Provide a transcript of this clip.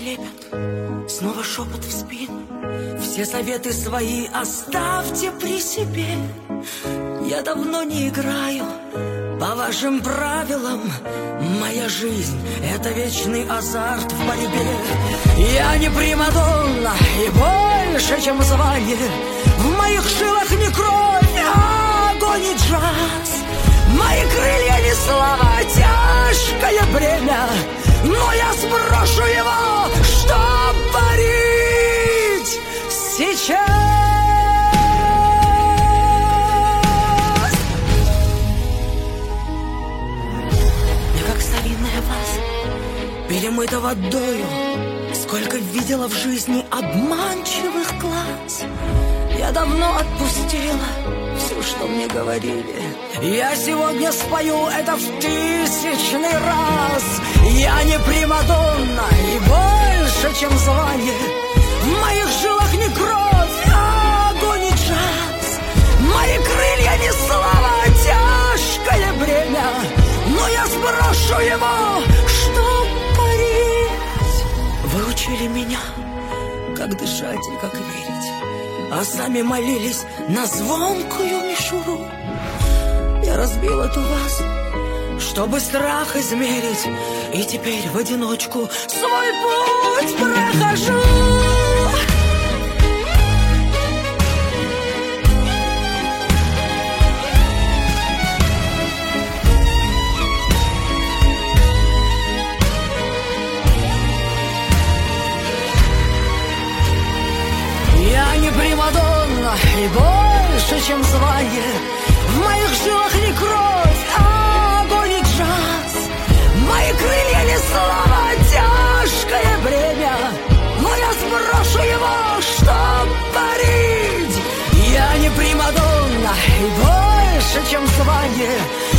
лепят, снова шепот в спину. Все советы свои оставьте при себе. Я давно не играю по вашим правилам. Моя жизнь — это вечный азарт в борьбе. Я не примадонна и больше, чем звание. В моих жилах не кровь, а огонь и джаз. Мои крылья не слава, а тяжкое бремя. Но я сброшу его, чтоб парить сейчас. Я как старинная ваза, перемыта водою. Сколько видела в жизни обманчивых глаз. Я давно отпустила все, что мне говорили. Я сегодня спою это в 1000-й раз. Я не примадонна и больше, чем звание. В моих жилах не кровь, а огонь и джаз. Мои крылья не слава, а тяжкое бремя. Но я сброшу его, чтоб парить. Вы учили меня, как дышать и как верить, а сами молились на звонкую мишуру. Я разбил эту вазу, чтобы страх измерить, и теперь в одиночку свой путь прохожу. Я не примадонна и больше, чем звание. В моих жилах не кровь, а огонь и джаз. Мои крылья не слава, а тяжкое бремя. Но я сброшу его, чтоб парить. Я не примадонна и больше, чем звание.